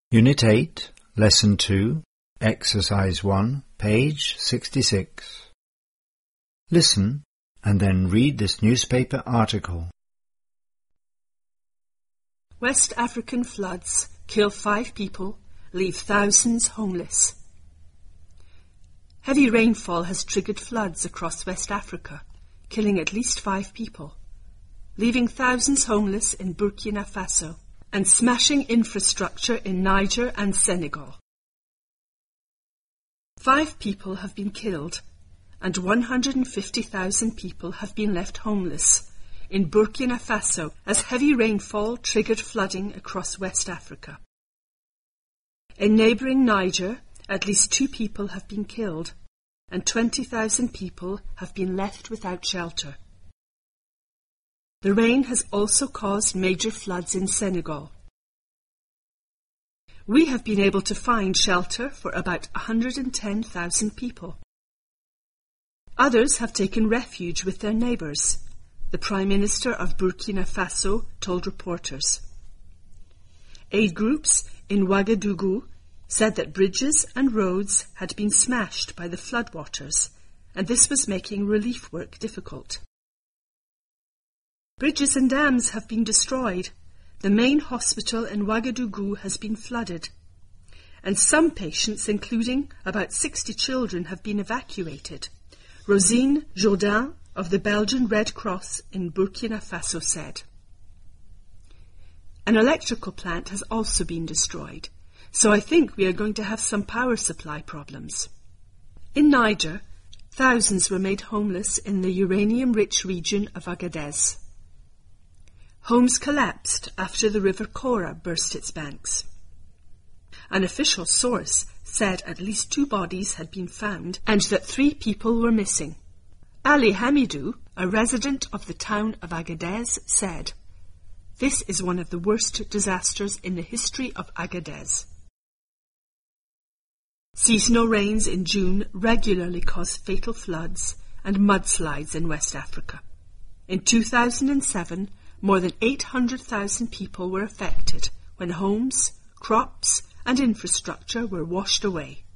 Unit 8, Lesson 2, Exercise 1, page 66. Listen and then read this newspaper article. West African floods kill 5 people, leave thousands homeless. Heavy rainfall has triggered floods across West Africa, killing at least 5 people, leaving thousands homeless in Burkina Faso, and smashing infrastructure in Niger and Senegal. 5 people have been killed, and 150,000 people have been left homeless in Burkina Faso as heavy rainfall triggered flooding across West Africa. In neighbouring Niger, at least 2 people have been killed, and 20,000 people have been left without shelter. The rain has also caused major floods in Senegal. We have been able to find shelter for about 110,000 people. Others have taken refuge with their neighbours, the Prime Minister of Burkina Faso told reporters. Aid groups in Ouagadougou said that bridges and roads had been smashed by the floodwaters, and this was making relief work difficult. Bridges and dams have been destroyed. The main hospital in Ouagadougou has been flooded, and some patients, including about 60 children, have been evacuated. Rosine Jourdain of the Belgian Red Cross in Burkina Faso said. An electrical plant has also been destroyed, so I think we are going to have some power supply problems. In Niger, thousands were made homeless in the uranium-rich region of Agadez. Homes collapsed after the river Kora burst its banks. An official source said at least 2 bodies had been found and that 3 people were missing. Ali Hamidou, a resident of the town of Agadez, said, "This is one of the worst disasters in the history of Agadez." Seasonal rains in June regularly cause fatal floods and mudslides in West Africa. In 2007, more than 800,000 people were affected when homes, crops and infrastructure were washed away.